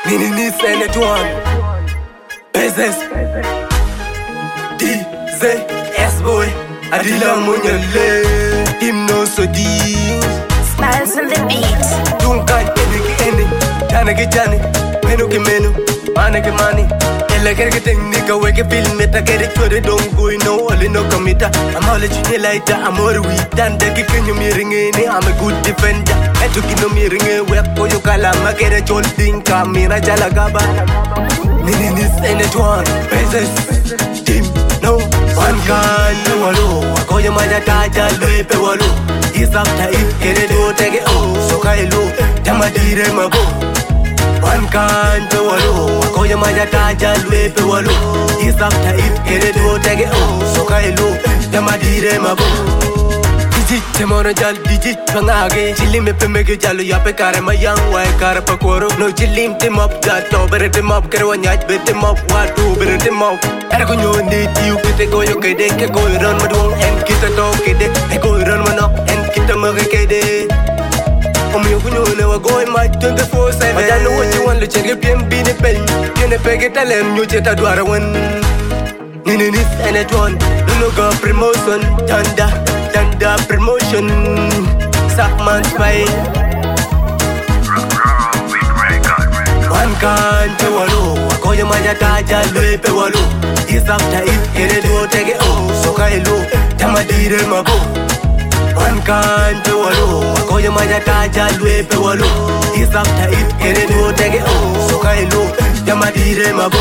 Nini ni Senate One Business DZ S-Boy Adila Munyale Him no so deep Smiles on the beat. Dunkan eni Tanaki Jani Menu ki menu Mane ki mani Ella kerke technica weke film meta kere chore don't go no only no committer I'm all you like that I'm all weak dan de ki kenyu mi ringe I'm a good defender eto kino mi ringe we ko yo kala makere chol dinka mira jala gaba Nini Senate One Business team no one can no walo ko yo manja taja lepe walo is after it kere do take oh so kailo tamadire mabo One can't do walo Koya maya taja lepe walo is after it kere do take oh so kailo tamadire mabo Digit temono jal digit pangage chili me pe mege jalo ya pe kare mayang wai kare pakoro no chilim tim up that to bere tim up kare wanyaj be tim up what to bere tim up era ko nyoni tiu kite go yo kede ke go ron madung en kita to kede e go ron mano en kita mage kede Omiyo kunyone wa goy ma 24/7 I know what you want to check bien bine pen Tiene pege talem nyu cheta dwara wen Nini ni Senate One Luno go promotion Tanda promotion Sakman spy One can't do walo Koya maya taja lepe walo Is after it kere do tege oh so kailo tamadire mabo One can't do walo Koya maya taja lepe walo Is after it kere do tege oh so kailo tamadire mabo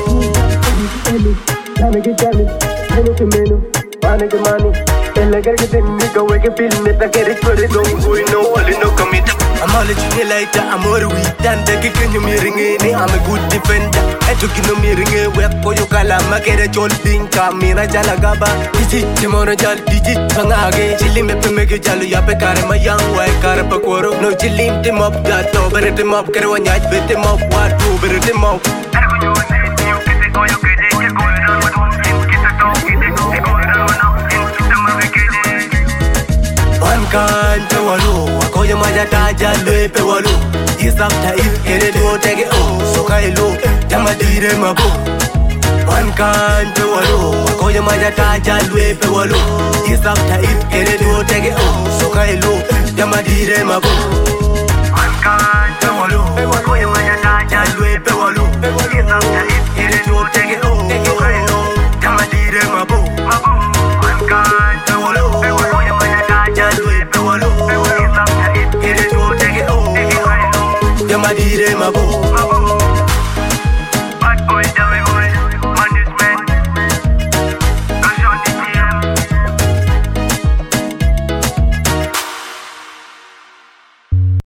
Menu ki menu Mane ki mani Ella kerke technica weke film meta kere chore don't go no only no committer I'm all you like that I'm all weak dan de ki kenyu mi ringe I'm a good defender eto kino mi ringe we ko yo kala makere chol dinka mira jala gaba digit temono jal digit pangage chili me pe mege jalo ya pe kare mayang wai kare pakoro no chilim tim up that to bere tim up kare wanyaj be tim up what to bere tim up era ko nyone tiu kite ko yo kede ke ko ron madung en kita to kede e ko ron mano en kita mage kede One can't do walo Koya maya taja lepe walo Is after it kere do tege oh so kailo tamadire mabo One can't do walo Koya maya taja lepe walo Is after it kere do tege oh so kailo tamadire mabo One can't do walo Koya maya taja lepe walo Is after it kere do tege oh so kailo tamadire mabo One can't do walo Koya maya taja lepe walo Is after it kere do tege oh so kailo tamadire mabo